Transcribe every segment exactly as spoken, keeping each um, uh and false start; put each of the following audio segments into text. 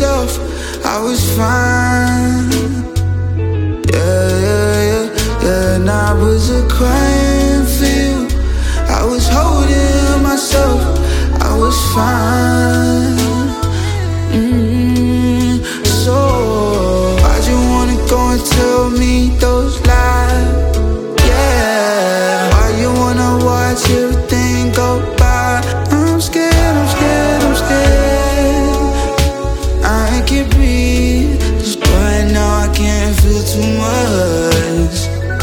myself, I was fine. Yeah, yeah, yeah, yeah. And I was a crying for you. I was holding myself, I was fine. mm-hmm. So why'd you wanna go and tell me those lies? Yeah, why you wanna watch everything go by? I'm scared, I'm scared, I'm scared. I can't breathe, 'cause right now I can't feel too much.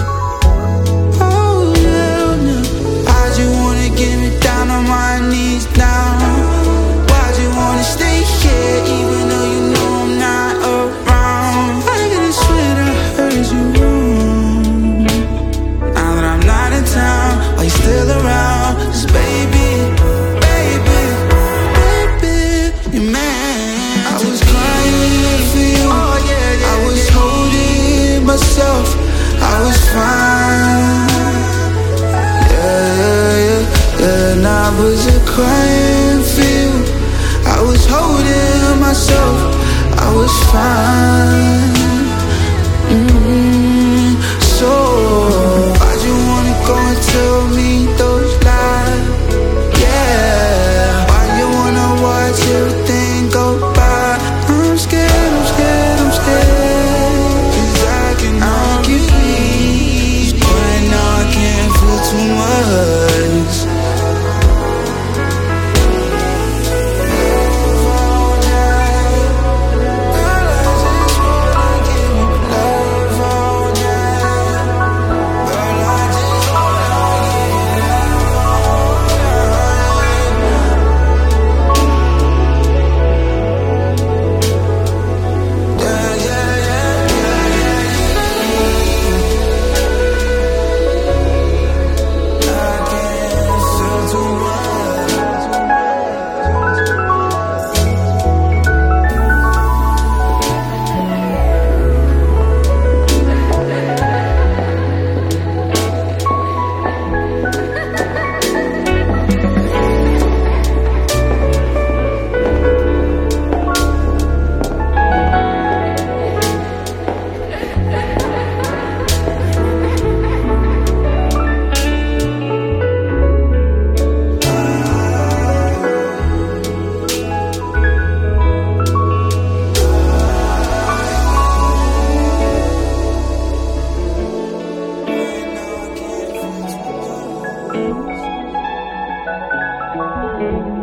Oh yeah, no. Why'd you wanna get me down on my knees now? Why'd you wanna stay here even though you know I'm not around? I could've swear I heard you wrong. Now that I'm not in town, are you still around? 'Cause baby, baby, baby, you're mad. I was crying for you. I was holding myself, I was fine. Yeah, yeah, yeah, yeah. And I was a crying for you. I was holding myself, I was fine. mm-hmm. So why'd you wanna go and tell me those lies? Yeah, why you wanna watch everything go by? I'm scared, I'm scared, I'm scared. 'Cause I cannot get peace, but right now I can't feel too much. Thank you.